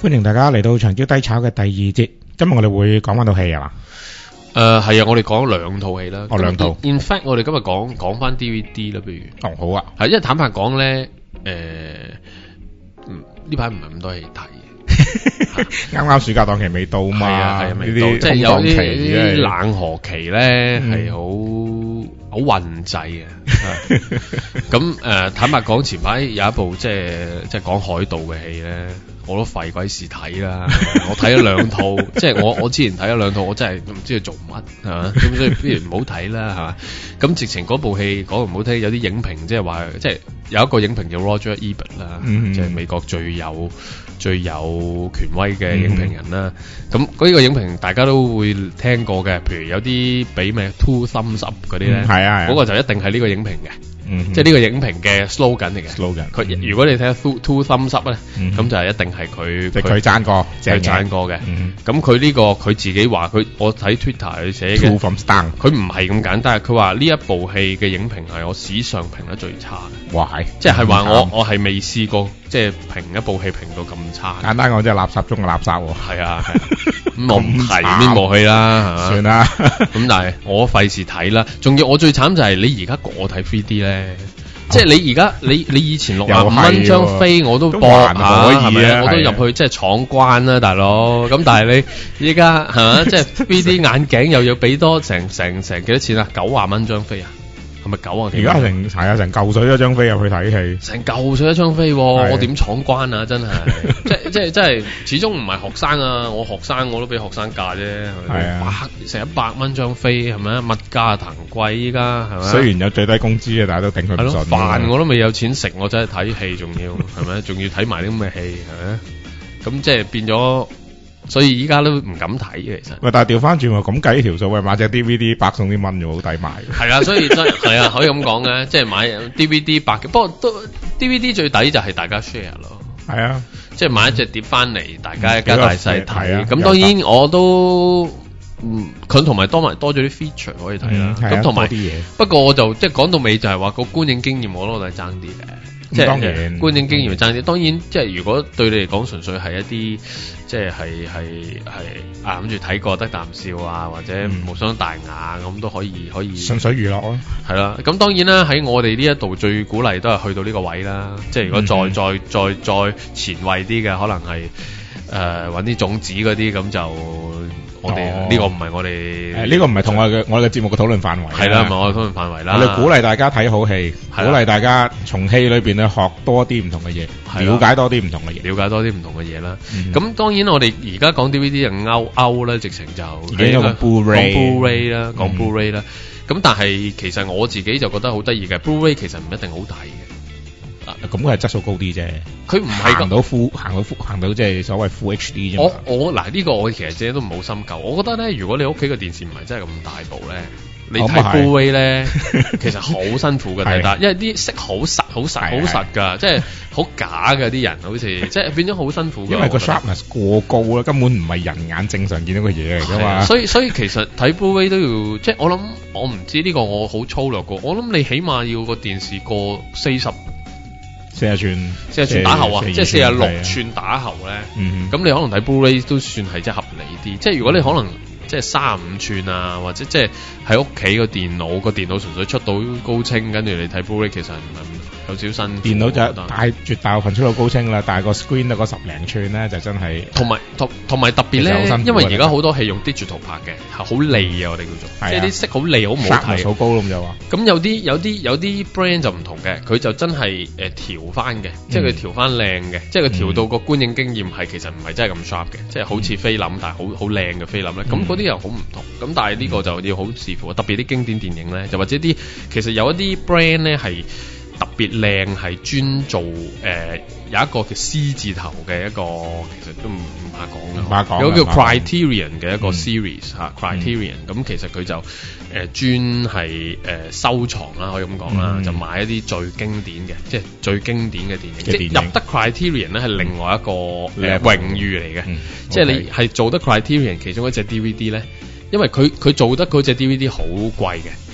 歡迎大家嚟到長焦低炒嘅第二節。今日我哋會講翻套戲係嘛？ 係啊，我哋講兩套戲啦。 兩套。 In fact，我哋今日講翻 DVD 啦，不如。 哦，好啊。 係，因為坦白講咧，呢排唔係咁多戲睇。 啱啱暑假檔期未到嘛？ 係啊，未到，即係有啲冷河期咧，係好混滯嘅。咁坦白講，前排有一部即係講海盜嘅戲咧，我都費鬼事睇啦。我睇咗兩套，即係我之前睇咗兩套，我真係唔知佢做乜係嘛，咁所以不如唔好睇啦係嘛。咁直情嗰部戲講唔好聽，有啲影評即係話，即係有一個影評叫 Roger Ebert 啦，即係美國最有權威嘅影評人啦。咁呢個影評大家都會聽過嘅，譬如有啲俾咩 Two Thumbs Up 嗰啲咧，係啊，嗰個就一定係呢個影評嘅。即係呢個影評嘅 slogan 嚟嘅。佢如果你睇 Two Thumbs Up 咧，咁就係一定係佢讚過， 佢讚過嘅。咁佢呢個佢自己話我睇 Twitter 佢寫嘅 Two Thumbs Down， 佢唔係咁簡單。佢話呢一部戲嘅影評係我史上評得最差嘅。 哇係！ 即係話我係未試過即係評一部戲評到咁差。 簡單講即係垃圾中嘅垃圾喎。 係啊。咁我唔提邊部戲啦，係嘛？ 算啦。 咁但係我費事睇啦。仲要我最慘就係你而家我睇 3D 咧，即係你而家你以前65蚊張飛我都搏下，係咪？我都入去即係闖關啦，大佬。咁但係你依家係嘛？即係 3D 眼鏡又要俾多成幾多錢啊？90蚊張飛啊？係咪9啊？ 而家成嚿水一張飛入去睇戲， 成嚿水一張飛，我點闖關啊？真係，即係始終唔係學生啊！我學生我都俾學生價啫，係啊，成100蚊張飛係咪啊？物價騰貴依家係咪？ 雖然有最低工資啊，但係都頂佢唔順。 飯我都未有錢食，我真係睇戲仲要係咪？仲要睇埋啲咁嘅戲係咪？咁即係變咗。所以依家都唔敢睇嘅，其實。喂，但係調翻轉喎，咁計呢條數，喂，買隻 DVD 100送啲蚊喎，好抵買。係啊，所以真係啊，可以咁講嘅，即係買 DVD 100嘅。不過都 DVD 最抵就係大家 share 咯。係啊，即係買一隻碟翻嚟，大家一家大細睇。咁當然我都佢同埋多咗啲 feature 可以睇啦。咁同埋啲嘢。不過我就即係講到尾就係話個觀影經驗，我都係爭啲嘅。即係觀影經驗爭啲，當然即係如果對你嚟講純粹係一啲即係諗住睇過得啖笑啊，或者無傷大雅咁都可以純粹娛樂咯。係啦，咁當然啦，喺我哋呢一度最鼓勵都係去到呢個位啦。即係如果再前衛啲嘅，可能係揾啲種子嗰啲咁就。我哋呢個唔係我哋呢個唔係同我哋嘅節目嘅討論範圍。 係啦，唔係我哋討論範圍啦。 我哋鼓勵大家睇好戲，鼓勵大家從戲裏邊咧學多啲唔同嘅嘢，了解多啲唔同嘅嘢， 了解多啲唔同嘅嘢啦。咁當然我哋而家講 DVD 就歐咧，直情就講 Blu-ray 啦，講 Blu-ray 啦。咁但係其實我自己就覺得好得意嘅 Blu-ray 其實唔一定好睇嘅。 咁佢係質素高啲啫，佢唔係行到即係所謂 Full HD 啫。 我嗱呢個我其實自己都唔好深究。我覺得咧，如果你屋企個電視唔係真係咁大部咧，你睇 Blu-ray 咧，其實好辛苦嘅睇得，因為啲色好實㗎，即係好假㗎啲人，好似即係變咗好辛苦。 因為個 sharpness 過高啦，根本唔係人眼正常見到嘅嘢嚟㗎嘛。 所以其實睇 Blu-ray 都要，即係我唔知呢個我好粗略過，我諗你起碼要個電視過40寸打後啊，即係46寸打後咧。咁你可能睇 Blu-ray 都算係即係合理啲。即係如果你可能即係35寸啊，或者即係喺屋企個電腦純粹出到高清，跟住你睇 Blu-ray 其實唔係有少辛苦。電腦就絕大部分出到高清啦，但係個 screen 得個10零寸咧就真係。同埋特別咧，因為而家好多係用 digital 拍嘅，係好利啊，我哋叫做，即係啲色好利，好唔好睇，好高咁就話。咁有啲 brand 就唔同嘅，佢就真係調翻嘅，即係佢調翻靚嘅，即係佢調到個觀影經驗係其實唔係真係咁 sharp 嘅，即係好似菲林，但係好靚嘅菲林咧。咁嗰啲又好唔同。咁但係呢個就要好視乎，特別啲經典電影咧，就或者啲其實有一啲 brand 咧係特別靚，係專做有一個叫 C 字頭嘅一個，其實都唔怕講嘅，有個叫 Criterion 嘅一個 series 嚇，Criterion 咁其實佢就專係收藏啦，可以咁講啦，就買一啲最經典嘅，即係最經典嘅電影，即係入得 Criterion 咧係另外一個榮譽嚟嘅，即係你係做得 Criterion 其中一隻 DVD 咧，因為佢做得嗰隻 DVD 好貴嘅。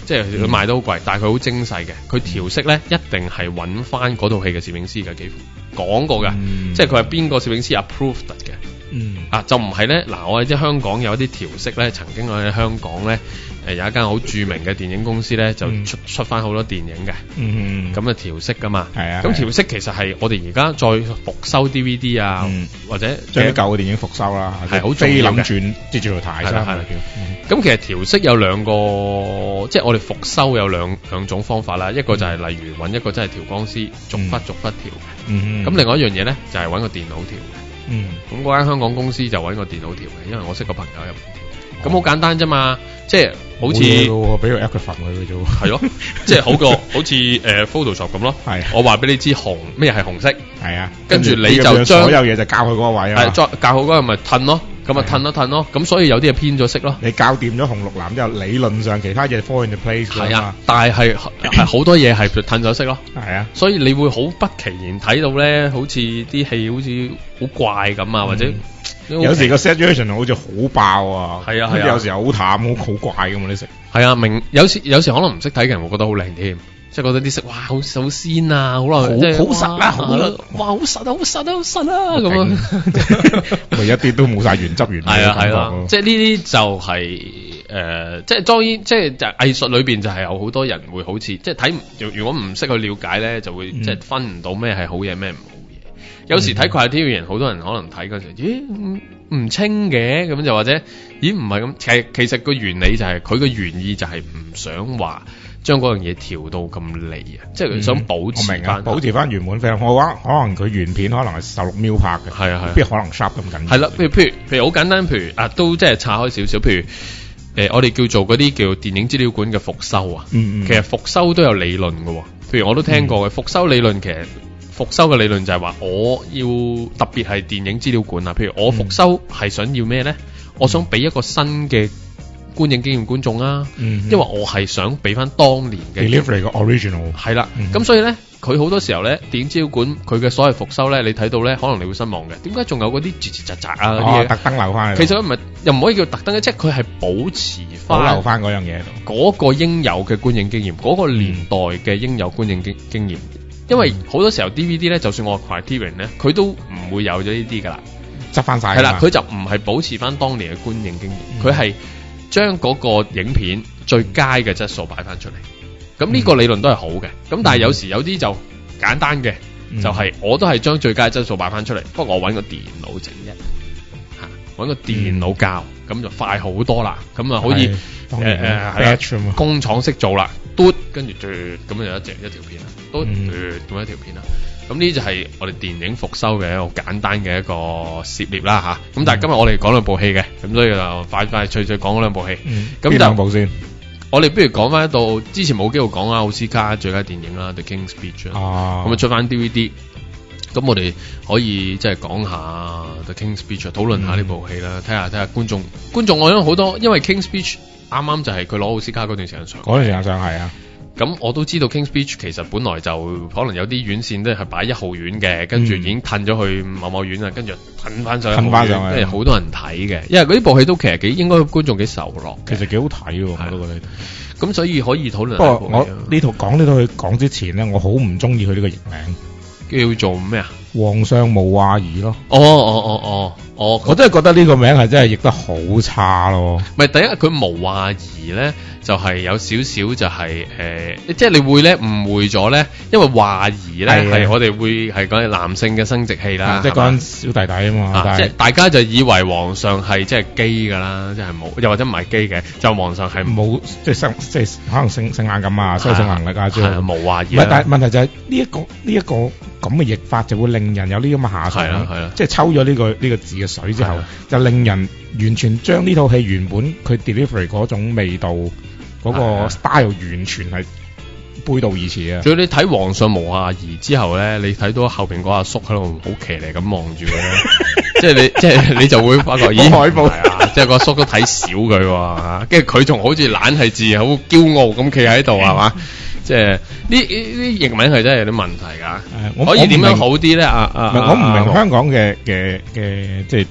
即係佢賣得好貴，但係佢好精細嘅。佢調色咧一定係揾翻嗰套戲嘅攝影師嘅，幾乎講過嘅，即係佢係邊個攝影師 approved 嘅。就唔係咧嗱，我哋即係香港有一啲調色咧，曾經我喺香港咧有一間好著名嘅電影公司咧，就出翻好多電影嘅，咁啊調色噶嘛，咁調色其實係我哋而家再復修 DVD 啊，或者將啲舊嘅電影復修啦， 係好重要嘅， 轉接住台啦， 咁其實調色有兩個，即係我哋復修有兩種方法啦，一個就係例如揾一個真係調光師逐忽調嘅，咁另外一樣嘢咧就係揾個電腦調嘅，咁嗰間香港公司就揾個電腦調嘅，因為我識個朋友入面調，咁好簡單啫嘛。即係好似俾個 Acrobat 佢嘅啫， 係咯，即係好似Photoshop 咁咯。係，我話俾你知咩係紅色，係啊，跟住你就將所有嘢就校佢嗰個位啊， 再校好嗰個咪褪咯，咁啊褪一褪咯，咁所以有啲係偏咗色咯。 你校掂咗紅綠藍之後，理論上其他嘢 fall into place 㗎嘛。係啊， 但係好多嘢係褪咗色咯。 係啊， 所以你會好不其然睇到咧，好似啲戲好似好怪咁啊，或者。 有時個 saturation 好似好爆啊， 係啊， 有時候好淡，好怪咁嘛啲色。 係啊，有時可能唔識睇嘅人會覺得好靚添，即係覺得啲色哇好鮮啊，好耐， 好實啊， 哇好實啊，好實啊，好實啊咁啊， 咪一啲都冇晒原汁原味嘅感覺。 即係呢啲就係即係當然，即係藝術裏邊就係有好多人會好似即係睇，如果唔識去了解咧，就會即係分唔到咩係好嘢咩唔好。有時睇 Criterion 好多人可能睇嗰時，咦唔清嘅咁就或者，咦唔係咁，其實個原理就係佢個原意就係唔想話將嗰樣嘢調到咁利啊，即係佢想保持翻， 保持翻原本 film。我話可能佢原片可能係16 mm 拍嘅，係啊，邊可能 sharp 咁緊要？ 係啦，譬如好簡單，譬如都即係拆開少少，譬如我哋叫做嗰啲叫電影資料館嘅復修啊，其實復修都有理論嘅，譬如我都聽過嘅復修理論其實。復修嘅理論就係話，我要特別係電影資料館啊。譬如我復修係想要咩咧？我想俾一個新嘅觀影經驗觀眾啊，因為我係想俾翻當年嘅 delivery 個 original 係啦。咁所以咧，佢好多時候咧，電影資料館佢嘅所謂復修咧，你睇到咧，可能你會失望嘅。點解仲有嗰啲吱吱喳喳啊嗰啲嘢特登留翻？ 其實唔係，又唔可以叫特登嘅，即係佢係保持翻保留翻嗰樣嘢嗰個應有嘅觀影經驗，嗰個年代嘅應有觀影經驗。因為好多時候 DVD 咧，就算我 Criterion 咧，佢都唔會有咗呢啲噶啦， 執翻晒。 係啦，佢就唔係保持翻當年嘅觀影經驗，佢係將嗰個影片最佳嘅質素擺翻出嚟。咁呢個理論都係好嘅。咁但係有時有啲就簡單嘅，就係我都係將最佳質素擺翻出嚟，不過我揾個電腦整啫，揾個電腦教，咁就快好多啦。咁啊，可以工廠式做啦，嘟跟住咁就一條片啦。都咁一條片啦，咁呢就係我哋電影復修嘅一個簡單嘅一個涉獵啦吓。咁但係今日我哋講兩部戲嘅，咁所以就快脆講嗰兩部戲。咁邊兩部先？ 我哋不如講翻一度之前冇機會講啊，奧斯卡最佳電影啦，《The King's Speech》啦，咁啊出翻 DVD。咁我哋可以即係講下《The King's Speech》，討論下呢部戲啦，睇下觀眾，我諗好多，因為《King's Speech》啱啱就係佢攞奧斯卡嗰段時間上， 嗰段時間上係啊。 咁我都知道 King's Speech 其實本來就可能有啲院線都係擺1號院嘅，跟住已經褪咗去某某院啦，跟住褪翻上1號院，跟住好多人睇嘅，因為嗰啲部戲都其實應該觀眾幾受落， 其實幾好睇喎，我都覺得。 咁所以可以討論。 不過我呢套去講之前咧，我好唔中意佢呢個譯名， 叫做咩啊？ 皇上無話兒咯。 我真係覺得呢個名係真係譯得好差咯。 唔係第一，佢無話兒咧。就係有少少就係即係你會咧誤會咗咧，因為話兒咧係我哋會係講男性嘅生殖器啦， 即係講小弟弟啊嘛， 即係大家就以為皇上係即係基㗎啦，即係冇，又或者唔係基嘅，就皇上係冇即係可能性眼感啊，收性能力啊，即係冇話兒。 唔係，但係問題就係呢一個咁嘅譯法就會令人有呢咁嘅下場，係啦，即係抽咗呢個字嘅水之後，就令人完全將呢套戲原本佢 delivery 嗰種味道。嗰個 style 完全係背道而馳啊！仲有你睇《皇上無話兒》之後咧，你睇到後邊嗰阿叔喺度好騎呢咁望住佢咧，即係你就會發覺，咦，海報係啊，即係個阿叔都睇少佢喎，跟住佢仲好似懶係字，好驕傲咁企喺度係嘛？即係呢譯名係真係有啲問題㗎，可以點樣好啲咧？我唔明香港嘅即係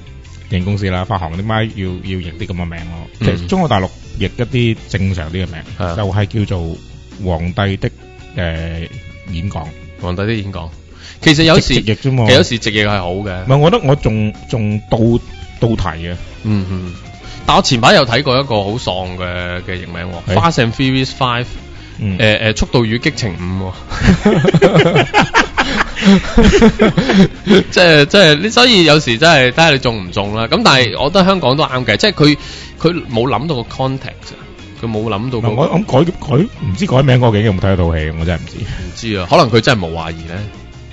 電影公司啦，發行點解要譯啲咁嘅名咯？即係中國大陸譯一啲正常啲嘅名，就係叫做皇帝的演講。 皇帝的演講，其實有時直譯啫嘛， 其實有時直譯係好嘅。 唔係，我覺得我仲到題嘅。 但我前排有睇過一個好喪嘅譯名喎，《Fast and Furious 5》。速度與激情5。即係，所以有時真係睇下你中唔中啦。咁但係我覺得香港都啱嘅，即係佢冇諗到個 context，佢冇諗到。 我諗改唔知改名嗰個有冇睇到套戲，我真係唔知。 唔知啊，可能佢真係冇懷疑咧。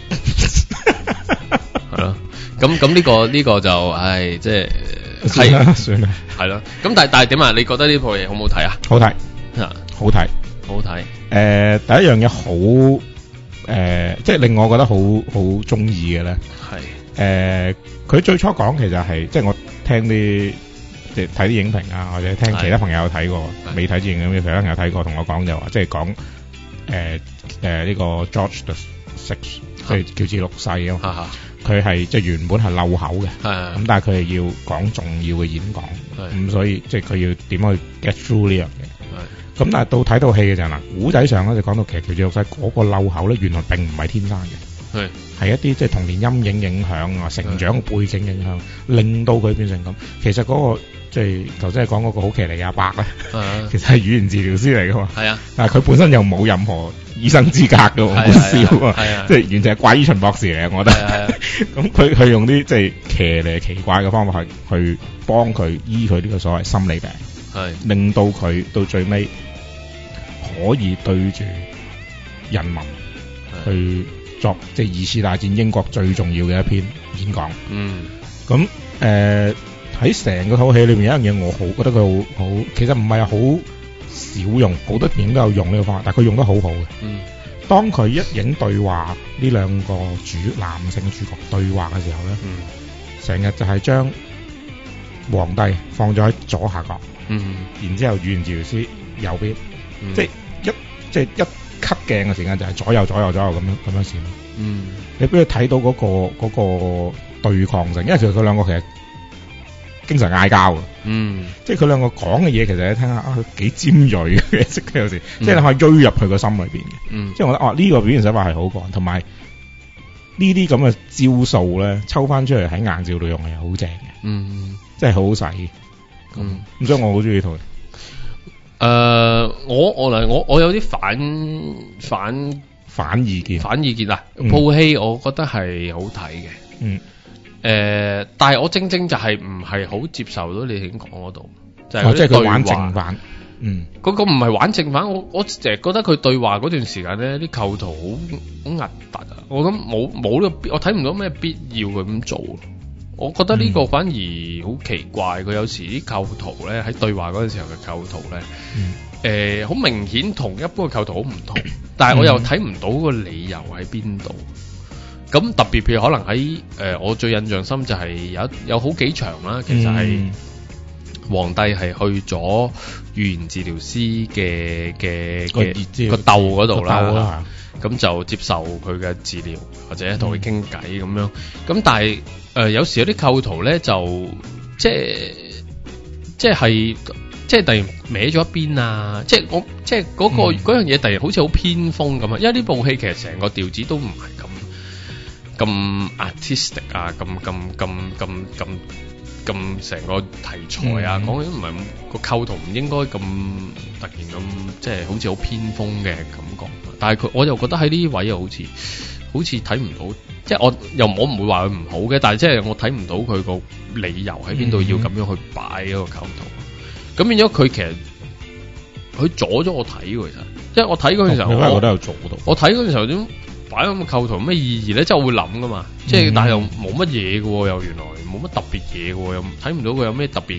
係咯，咁呢個就唉，即係算啦， 係咯。咁但係點啊？你覺得呢套嘢好唔好睇啊？ 好睇，好睇。 好睇。 第一樣嘢好即係令我覺得好中意嘅咧，係佢最初講其實係即係我聽啲即係睇啲影評啊，或者聽其他朋友有睇過，未睇之前咁，其他朋友睇過，同我講就話即係講呢個 George the Sixth，即係喬治六世啊嘛，佢係即係原本係漏口嘅，咁但係佢係要講重要嘅演講，咁所以即係佢要點去 get through 呢樣嘢。咁但係到睇到戲嘅時候嗱，古仔上咧就講到其實喬治六世嗰個漏口咧，原來並唔係天生嘅，係一啲即係童年陰影影響啊，成長背景影響，令到佢變成咁。其實嗰個即係頭先係講嗰個好騎呢阿伯咧，其實係語言治療師嚟噶嘛，但係佢本身又冇任何醫生資格噶，好笑啊，即係完全係怪醫秦博士嚟嘅，我覺得。咁佢用啲即係騎呢奇怪嘅方法去幫佢醫佢呢個所謂心理病，令到佢到最尾可以對住人民去作即係二次大戰英國最重要嘅一篇演講。咁喺成個套戲裏面有一樣嘢我覺得佢好，其實唔係好少用，好多電影都有用呢個方法，但係佢用得好好嘅。當佢一影對話呢兩個男性主角對話嘅時候咧，成日就係將皇帝放咗喺左下角，然之後語言治療師右邊，即係一 cut 鏡嘅時間就係左右咁樣線。你俾佢睇到嗰個對抗性，因為其實佢兩個其實經常嗌交嘅，即係佢兩個講嘅嘢，其實你聽下佢幾尖銳嘅，識得有時，即係你可以追入佢個心裏邊嘅。即係我覺得呢個表現手法係好講，同埋呢啲咁嘅招數咧，抽翻出嚟喺硬照度用係好正嘅，即係好好使。咁所以我好中意呢套。 我有啲反意見啊！套戲我覺得係好睇嘅，但係我正就係唔係好接受到你先講嗰度，就係即係佢玩正版。嗰個唔係玩正版，我淨係覺得佢對話嗰段時間咧，啲構圖好核突啊！我諗冇呢個，我睇唔到咩必要佢咁做。我覺得呢個反而好奇怪，佢有時啲構圖咧喺對話嗰陣時候嘅構圖咧，好明顯同一般嘅構圖好唔同，但係我又睇唔到個理由喺邊度。咁特別譬如可能喺我最印象深就係有好幾場啦，其實係皇帝係去咗語言治療師嘅個竇嗰度啦，咁就接受佢嘅治療或者同佢傾偈咁樣。咁但係有時有啲構圖咧就即係突然歪咗一邊啊！即係嗰樣嘢突然好似好偏鋒咁啊！因為呢部戲其實成個調子都唔係咁 artistic 啊，咁成個題材啊，講緊唔係個構圖唔應該咁突然咁，即係好似好偏鋒嘅感覺。但係我又覺得喺呢位又好似睇唔到，即係我唔會話佢唔好嘅，但係即係我睇唔到佢個理由喺邊度要咁樣去擺嗰個構圖。咁變咗佢其實佢阻咗我睇喎，其實，因為我睇嗰陣時候， 我都有做到。 我睇嗰陣時候點擺咁嘅構圖咩意義咧？即係我會諗噶嘛，即係但係又冇乜嘢嘅喎，又原來冇乜特別嘢嘅喎，又睇唔到佢有咩特別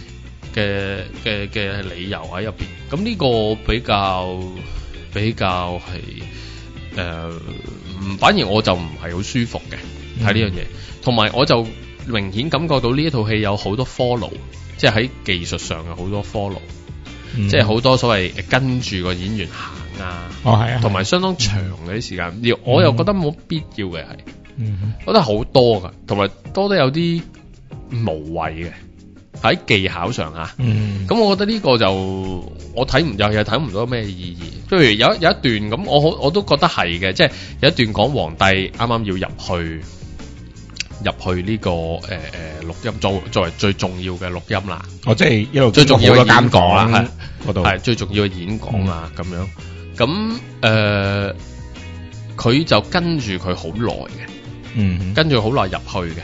嘅理由喺入邊。咁呢個比較係反而我就唔係好舒服嘅睇呢樣嘢，同埋我就明顯感覺到呢一套戲有好多 follow。即係喺技術上有好多 follow，即係好多所謂跟住個演員行啊，係啊，同埋相當長嘅啲時間，而我又覺得冇必要嘅係，覺得好多噶，同埋多得有啲無謂嘅喺技巧上嚇。咁我覺得呢個就我睇唔又睇唔到咩意義。譬如有一段咁，我都覺得係嘅，即係有一段講皇帝啱啱要入去呢個錄音作為最重要嘅錄音啦。 即係一路最重要嘅演講啦， 嗰度係最重要嘅演講啊咁樣。咁佢就跟住佢好耐嘅，跟住好耐入去嘅。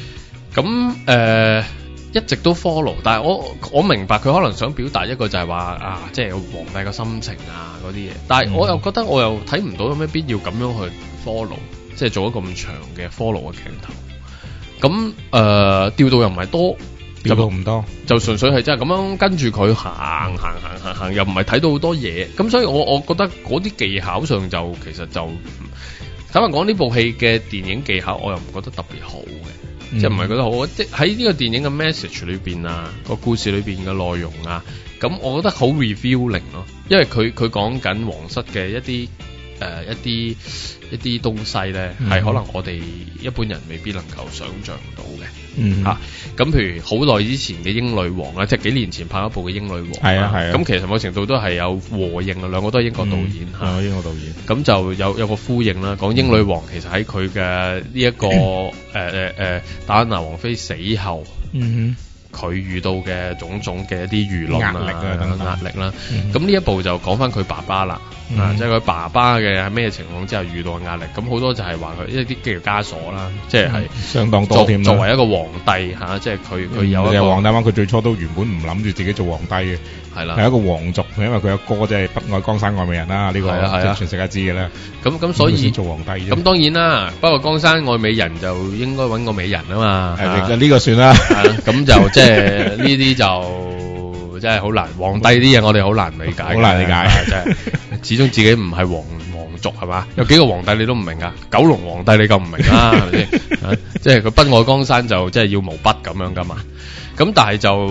咁一直都 follow， 但係我明白佢可能想表達一個就係話啊，即係皇帝嘅心情啊嗰啲嘢。但係我又覺得我又睇唔到有咩必要咁樣去 follow， 即係做一個咁長嘅 follow 嘅鏡頭。咁調度又唔係多， 調度唔多， 就純粹係真係咁樣跟住佢行，又唔係睇到好多嘢。咁所以我覺得嗰啲技巧上就其實就坦白講，呢部戲嘅電影技巧我又唔覺得特別好嘅，即係唔係覺得好。即係喺呢個電影嘅 message 裏邊啊，個故事裏邊嘅內容啊，咁我覺得好 revealing 咯，因為佢講緊皇室嘅一啲東西咧，係可能我哋一般人未必能夠想像到嘅。咁譬如好耐之前嘅英女王啦，即係幾年前拍一部嘅英女王。係啊。咁其實某程度都係有和應啊，兩個都係英國導演嚇。英國導演。咁就有個呼應啦，講英女王其實喺佢嘅呢一個戴安娜王妃死後。佢遇到嘅種種嘅一啲輿論壓力啦，咁呢一部就講翻佢爸爸啦，即係佢爸爸嘅喺咩情況之下遇到嘅壓力，咁好多就係話佢一啲嘅枷鎖啦，即係相當多添。 作為一個皇帝嚇，即係佢有一個皇帝話佢最初都原本唔諗住自己做皇帝嘅，係啦，係一個皇族，因為佢有哥即係不愛江山愛美人啦，呢個即係全世界知嘅啦。咁所以做皇帝咁當然啦，不過江山愛美人就應該揾個美人啊嘛。 呢個算啦， 咁就即係呢啲就真係好難。皇帝啲嘢我哋好難理解， 好難理解， 真係始終自己唔係皇族係嘛？有幾個皇帝你都唔明噶，九龍皇帝你夠唔明啦，係咪先？即係佢不愛江山就即係要毛筆咁樣噶嘛。咁但係就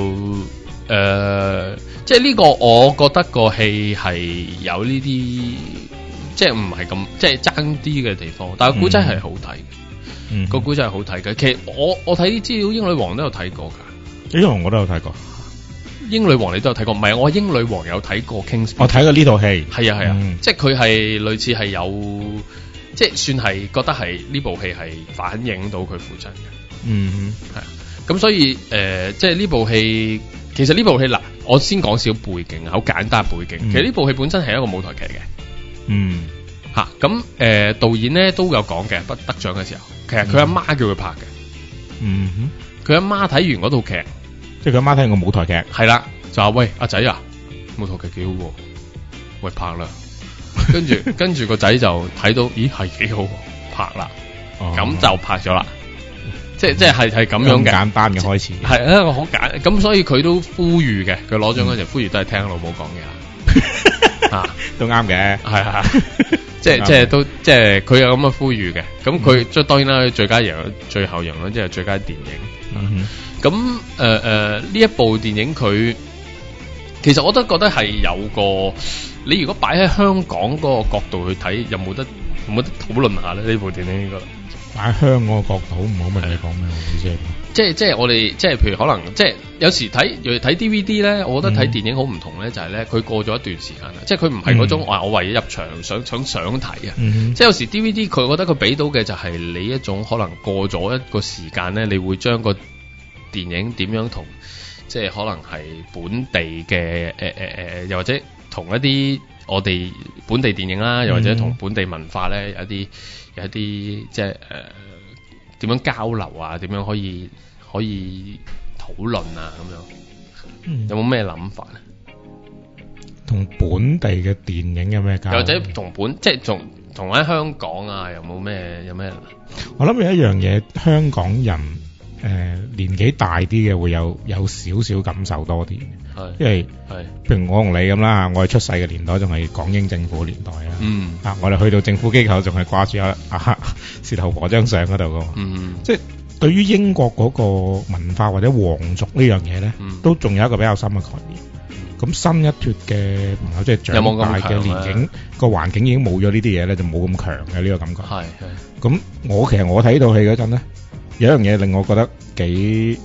即係呢個我覺得個戲係有呢啲即係唔係咁即係爭啲嘅地方，但係古仔係好睇嘅，個古仔係好睇嘅。其實我睇啲資料，英女王都有睇過噶。 英女王我都有睇過， 英女王你都有睇過？唔係，我英女王有睇過 King's。 我睇過呢套戲， 係啊係啊，即係佢係類似係有，即係算係覺得係呢部戲係反映到佢父親嘅。係。咁所以即係呢部戲，其實呢部戲嗱，我先講少背景，好簡單背景。其實呢部戲本身係一個舞台劇嘅。咁導演咧都有講嘅，得獎嘅時候，其實佢阿媽叫佢拍嘅。佢阿媽睇完嗰套劇。 即係佢阿媽睇個舞台劇， 係啦，就話喂阿仔啊，舞台劇幾好喎，喂拍啦，跟住個仔就睇到，咦係幾好，拍啦，咁就拍咗啦，即係係咁樣嘅， 簡單嘅開始， 係一個好簡，咁所以佢都呼籲嘅，佢攞獎嗰時呼籲都係聽老母講嘅， 都啱嘅， 係即係都即係佢有咁嘅呼籲嘅，咁佢即係當然啦，最佳贏最後贏啦，即係最佳電影。咁呢一部電影佢其實我都覺得係有個，你如果擺喺香港嗰個角度去睇，有冇得討論下咧？呢部電影應該擺喺香港個角度好唔好明你講咩？我意思係即係我哋即係譬如可能即係有時睇 DVD 咧，我覺得睇電影好唔同咧，就係咧佢過咗一段時間啦，即係佢唔係嗰種話我為咗入場想睇啊，即係有時 DVD 佢覺得佢俾到嘅就係你一種可能過咗一個時間咧，你會將個電影點樣同即係可能係本地嘅又或者同一啲我哋本地電影啦，又或者同本地文化咧有一啲即係點樣交流啊？點樣可以討論啊？咁樣有冇咩諗法咧？ 同本地嘅電影有咩交流？ 又或者同即係同喺香港啊？有咩？ 我諗有一樣嘢，香港人。年紀大啲嘅會有少少感受多啲，因為譬如我同你咁啦，我哋出世嘅年代仲係港英政府年代啊，我哋去到政府機構仲係掛住事頭婆張相嗰度噶嘛，即係對於英國嗰個文化或者皇族呢樣嘢咧，都仲有一個比較深嘅概念。咁新一脫嘅朋友即係長大嘅年紀，個環境已經冇咗呢啲嘢咧，就冇咁強嘅呢個感覺。咁其實我睇到戲嗰陣咧。有一樣嘢令我覺得幾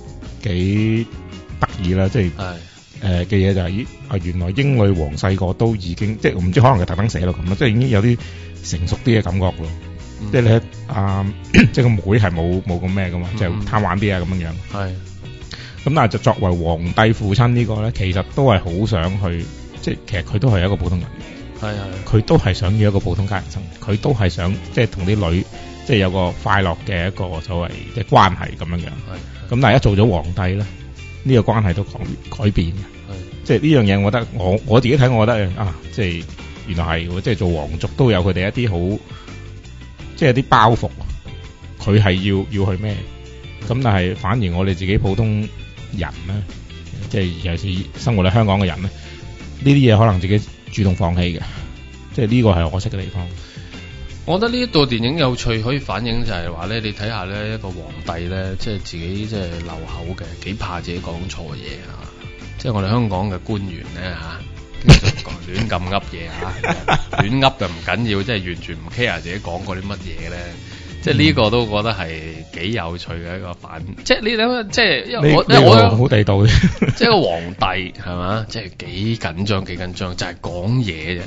幾得意啦，即係嘅嘢就係原來英女王細個都已經即係唔知可能佢特登寫到咁啦，即係已經有啲成熟啲嘅感覺咯。即係你即係個妹係冇咁咩噶嘛，即係貪玩啲啊咁樣樣。係。咁但係就作為皇帝父親呢個咧，其實都係好想去，即係其實佢都係一個普通人。佢都係想要一個普通家庭生活，佢都係想即係同啲女即係有個快樂嘅一個所謂嘅關係咁樣樣。咁但係一做咗皇帝咧，呢個關係都改變嘅。即係呢樣嘢，我覺得我自己睇，我覺得即係原來係即係做皇族都有佢哋一啲好，即係啲包袱，佢係要去咩？咁但係反而我哋自己普通人咧，即係尤其是生活喺香港嘅人咧，呢啲嘢可能自己主動放棄嘅，即係呢個係可惜嘅地方。 我覺得呢一部電影有趣，可以反映就係話咧，你睇下咧一個皇帝咧，即係自己即係漏口嘅，幾怕自己講錯嘢啊！即係我哋香港嘅官員咧經常亂咁噏嘢亂噏就唔緊要，即係完全唔 care 自己講過啲乜嘢咧。即係呢個都覺得係幾有趣嘅一個反，即係你諗，即係因為我好地道嘅， 即係個皇帝係嘛，即係幾緊張，就係講嘢啫。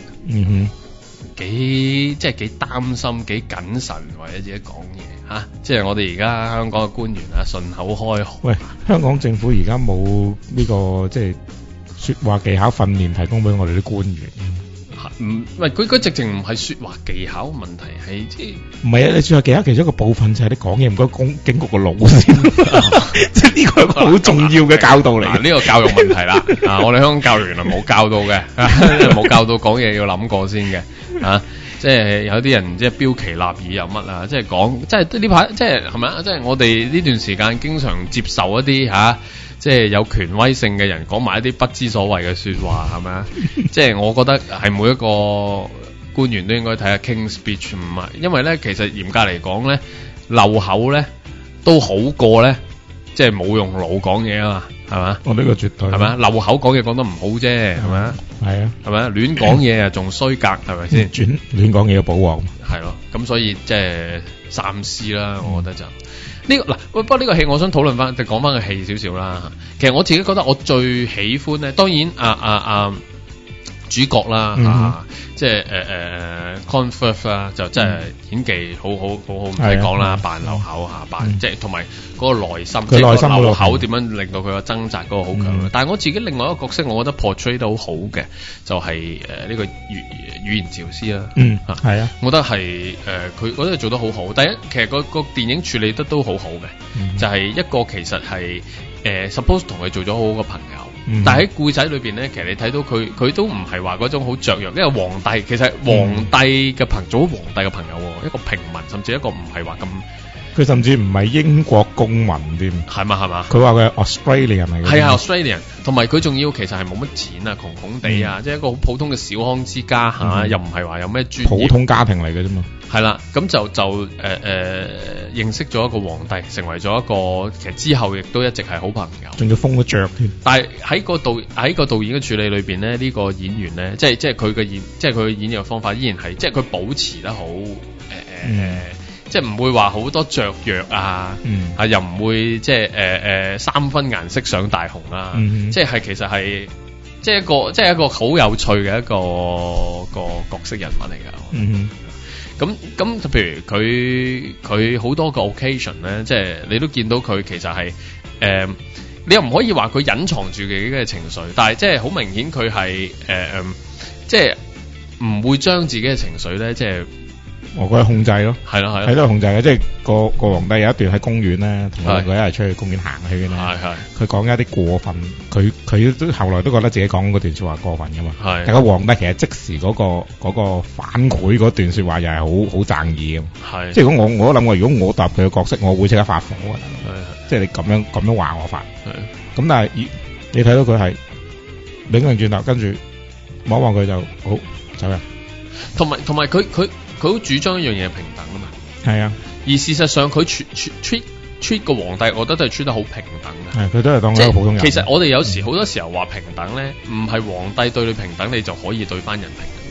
幾擔心，幾謹慎為咗自己講嘢嚇。即係我哋而家香港嘅官員順口開河。 喂，香港政府而家冇呢個即係説話技巧訓練提供俾我哋啲官員。 喂，佢直情唔係説話技巧問題，係即係唔係啊？你説話技巧其中一個部分就係你講嘢唔該經過個腦先，即係呢個係一個好重要嘅教導嚟。 呢個教育問題啦，我哋香港教育原來冇教到嘅，冇教到講嘢要諗過先嘅，即係有啲人即係標奇立異又乜啊？即係講，即係呢排即係係咪啊？即係我哋呢段時間經常接受一啲即係有權威性嘅人講埋一啲不知所謂嘅說話，係咪啊？即係我覺得係每一個官員都應該睇下 King's Speech， 唔係，因為咧其實嚴格嚟講咧，漏口咧都好過咧，即係冇用腦講嘢啊嘛，係嘛？ 我呢個絕對係咪？漏口講嘢講得唔好啫，係咪？係啊，係咪？亂講嘢啊，仲衰格，係咪先？ 亂講嘢嘅保皇， 係咯。咁所以即係三思啦，我覺得就。呢個嗱，不過呢個戲我想討論翻，就講翻個戲少少啦。其實我自己覺得我最喜歡咧，當然主角啦，即係Colin Firth 啦，就真係演技好唔使講啦，扮漏口扮即係同埋嗰個內心，即係個漏口點樣令到佢個掙扎嗰個好強。但係我自己另外一個角色，我覺得 portray 得好好嘅，就係呢個語言治療師啦。係啊，我覺得係佢覺得做得好好。第一，其實個電影處理得都好好嘅，就係一個其實係suppose 同佢做咗好好嘅朋友。但係喺故仔裏邊咧，其實你睇到佢都唔係話嗰種好雀躍，因為皇帝其實皇帝嘅做皇帝嘅朋友，一個平民，甚至一個唔係話咁， 佢甚至唔係英國公民添， 係嘛？ 佢話佢係 Australian 嚟嘅， 係啊 Australian， 同埋佢仲要其實係冇乜錢啊，窮窮地啊，即係一個好普通嘅小康之家嚇，又唔係話有咩專業， 普通家庭嚟嘅啫嘛。 係啦，咁就認識咗一個皇帝，成為咗一個其實之後亦都一直係好朋友， 仲要封咗爵添。但係喺個導演嘅處理裏邊咧，呢個演員咧，即係佢嘅演繹方法依然係即係佢保持得好即係唔會話好多雀躍啊，又唔會即係三分顏色上大紅啊，即係其實係即係一個好有趣嘅一個角色人物嚟㗎。咁譬如佢好多個 occasion 咧，即係你都見到佢其實係你又唔可以話佢隱藏住自己嘅情緒，但係即係好明顯佢係即係唔會將自己嘅情緒咧，即係我覺得控制咯，係咯，都係控制嘅。即係個皇帝有一段喺公園咧，同佢一齊出去公園行圈咧，佢講一啲過分，佢都後來都覺得自己講嗰段說話過分噶嘛。但係個皇帝其實即時嗰個反饋嗰段說話又係好讚義嘅。即係如果我都諗過，如果我答佢嘅角色，我會即刻發火啊！即係你咁樣話我發。咁但係你睇到佢係擰擰轉頭，跟住望望佢就好走人。 同埋佢好主張一樣嘢平等啊嘛，係啊，而事實上佢 treat 個皇帝，我覺得都係 treat 得好平等嘅， 佢都係當一個普通人。 其實我哋有時好多時候話平等咧，唔係皇帝對你平等，你就可以對翻人平等。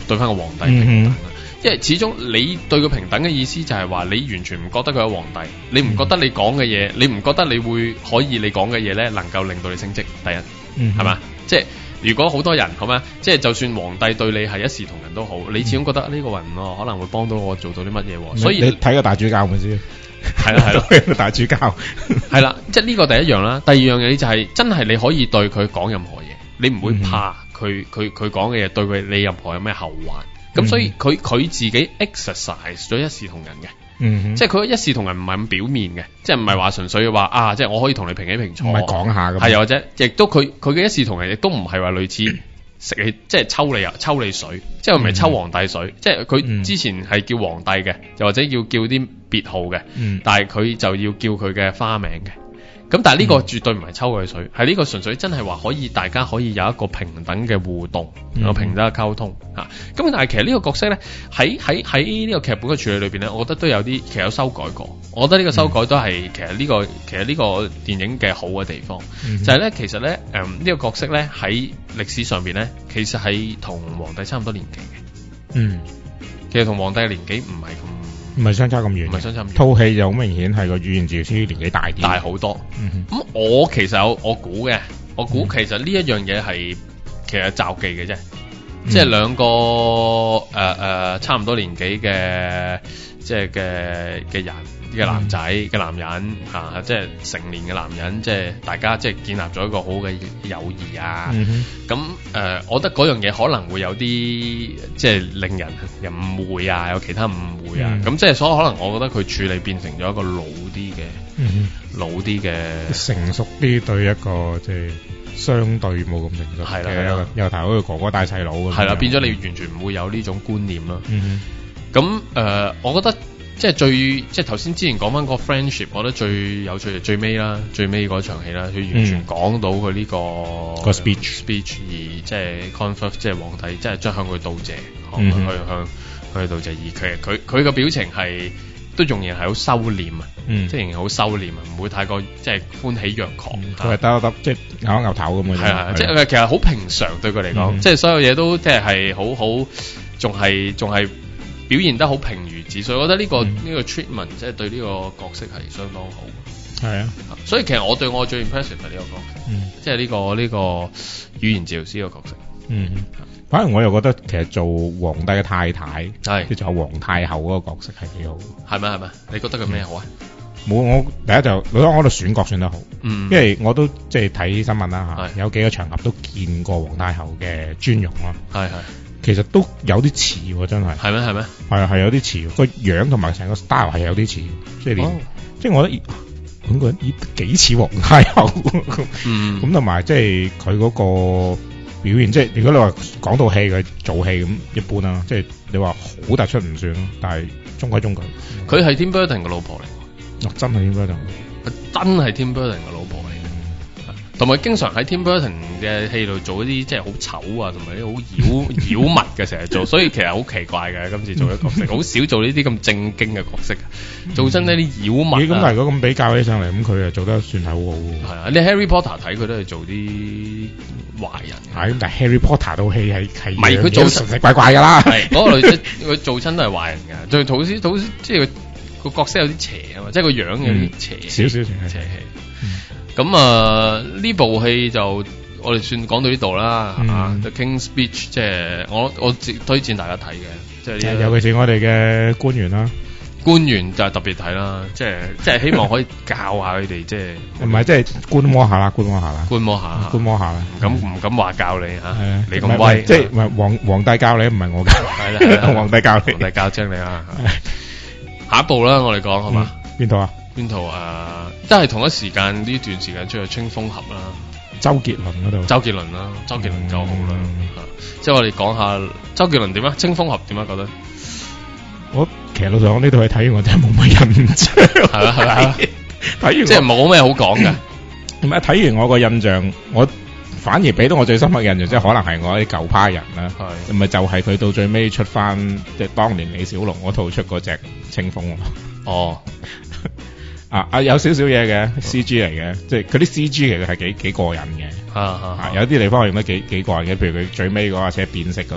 對翻個皇帝平等。因為始終你對佢平等嘅意思就係話你完全唔覺得佢係皇帝，你唔覺得你講嘅嘢，你唔覺得你會可以你講嘅嘢咧能夠令到你升職，第一，係嘛？即係如果好多人好咩？即係就算皇帝對你係一視同仁都好，你始終覺得呢個人可能會幫到我做到啲乜嘢，所以你睇個大主教咪先。 係啦， 大主教係啦，即係呢個第一樣啦。第二樣嘢就係真係你可以對佢講任何嘢，你唔會怕佢講嘅嘢對你任何有咩後患。咁所以佢自己 exercise 咗一視同仁嘅，即係佢一視同仁唔係咁表面嘅，即係唔係話純粹話即係我可以同你平起平坐， 唔係講下咁， 係又或者亦都佢嘅一視同仁亦都唔係話類似食你即係抽你水，即係唔係抽皇帝水，即係佢之前係叫皇帝嘅，又或者要叫啲別號嘅，但係佢就要叫佢嘅花名嘅。咁但係呢個絕對唔係抽佢水，係呢個純粹真係話大家可以有一個平等嘅互動，有平等嘅溝通吓。咁但係其實呢個角色咧喺呢個劇本嘅處理裏邊咧，我覺得都有啲其實有修改過。我覺得呢個修改都係其實呢個電影嘅好嘅地方，就係咧其實咧呢個角色咧喺歷史上邊咧其實係同皇帝差唔多年紀嘅。其實同皇帝嘅年紀唔係相差咁遠，套戲就好明顯係個語言治療師年紀大好多。咁我其實我估其實呢一樣嘢係其實罩忌嘅啫，即係兩個差唔多年紀嘅即係嘅人嘅男仔嘅男人吓，即係成年嘅男人，即係大家即係建立咗一個好嘅友誼啊。咁我覺得嗰樣嘢可能會有啲即係令人誤會啊，有其他誤會啊。咁即係所以可能我覺得佢處理變成咗一個老啲嘅成熟啲對一個即係相對冇咁成熟嘅由頭好似哥哥帶細佬咁。係啦，變咗你完全唔會有呢種觀念啦。咁我覺得。即係頭先之前講翻個 friendship， 我覺得最有趣係最尾啦，最尾嗰場戲啦，佢完全講到佢呢個 speech 而即係 confirm 即係皇帝即係將向佢道謝，向佢道謝。而其實佢個表情係都仍然係好收斂啊，即係仍然好收斂啊，唔會太過即係歡喜若狂。 佢係得即係牛頭咁嘅。係啊， 即係其實好平常對佢嚟講，即係所有嘢都即係好仲係。表現得好平如紙，所以我覺得呢個 treatment 即係對呢個角色係相當好。係啊，所以其實我對我最 impressive 係呢個角色，即係呢個語言治療師嘅角色。 反而我又覺得其實做皇帝嘅太太，即係做皇太后嗰個角色係幾好。係咪？你覺得佢咩好啊？冇，我第一就我覺得選角選得好。因為我都即係睇新聞啦嚇，有幾個場合都見過皇太后嘅尊容啦。係。其實都有啲似喎，真係。係咩？係有啲似，個樣同埋成個 style 係有啲似，即係即係我覺得本個人幾似皇太后。咁同埋即係佢嗰個表現，即係如果你話講到戲佢做戲咁一般啦，即係你話好突出唔算咯，但係中規中矩。佢係 Tim Burton 嘅老婆嚟，真係 Tim Burton，真係 Tim Burton 嘅老婆嚟。同埋經常喺 Tim Burton 嘅戲度做一啲即係好醜啊，同埋啲好妖物嘅成日做，所以其實好奇怪嘅。今次做一個角色，好少做呢啲咁正經嘅角色，做真呢啲妖物。咁但係如果咁比較起上嚟，咁佢又做得算係好好。係啊，你 Harry Potter 睇佢都係做啲壞人。係咁，但係 Harry Potter 套戲係唔係佢做神神怪怪㗎啦？係嗰個女仔，佢做親都係壞人㗎。最好即係個角色有啲邪啊嘛，即係個樣有啲邪，少邪氣。咁呢部戲就我哋算講到呢度啦，係嘛？The King's Speech 即係我推薦大家睇嘅，即係尤其是我哋嘅官員啦。官員就係特別睇啦，即係希望可以教下佢哋，即係唔係即係觀摩下啦，觀摩下啦。咁唔敢話教你嚇，你咁威，即係唔係皇帝教你，唔係我教。係啦，皇帝教你，皇帝教精你啊！下一步啦，我哋講好嘛？邊套啊？邊套都係同一時間呢段時間出去青蜂俠啦，周杰倫嗰度，周杰倫夠好啦，即係我哋講下周杰倫點啊？青蜂俠點啊？覺得我其實老實講呢套係睇完我真係冇乜印象，係咪？睇完即係冇咩好講㗎。唔係睇完我個印象，我反而俾到我最深刻嘅印象，即係可能係我啲舊派人啦，係咪就係佢到最尾出翻即係當年李小龍嗰套出嗰隻青蜂哦。有少少嘢嘅 CG 嚟嘅，即係佢啲 CG 其實係幾過癮嘅，有啲地方用得幾過癮嘅，譬如佢最尾嗰架車變色嗰度咧，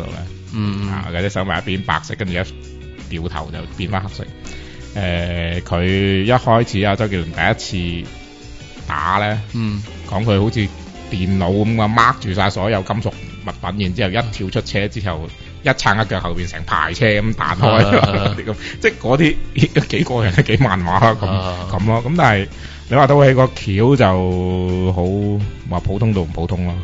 嗰隻手咪一邊白色，跟住一掉頭就變翻黑色。佢一開始周杰倫第一次打咧，講佢好似電腦咁啊，mark 住晒所有金屬物品，然之後一跳出車之後，一撐一腳後邊成排車咁彈開，即係嗰啲幾個人幾漫畫啦咁咯。咁但係你話到起個橋就好話普通到唔普通咯。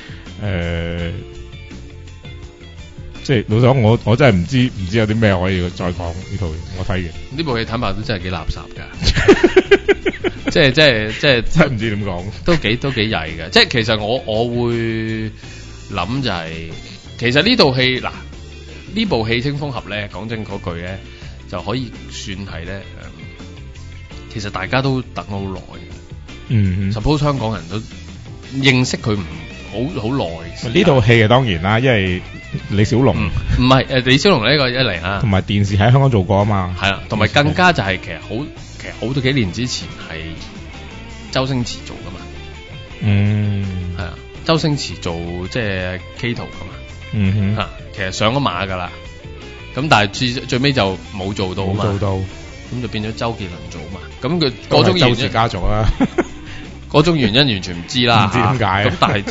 即係老實講，我真係唔知有啲咩可以再講呢套。我睇完呢部戲坦白都真係幾垃圾㗎，即係真係唔知點講， 都幾曳嘅。即係其實我會諗就係、其實呢套戲嗱，呢部戲《青蜂俠》咧，講真嗰句咧，就可以算係咧其實大家都等好耐嘅。suppose 香港人都認識佢好耐。 呢套戲嘅當然啦，因為李小龍唔係李小龍呢個一嚟啊， 同埋電視喺香港做過啊嘛。 係啦，同埋更加就係其實好多幾年之前係周星馳做噶嘛。係啊，周星馳做即係 K 圖噶嘛。其實上咗馬噶啦，咁但係最尾就冇做到啊嘛。冇做到，咁就變咗周杰倫做嘛。咁佢嗰種原因家族啦。嗰種原因完全唔知啦，唔知點解。咁但係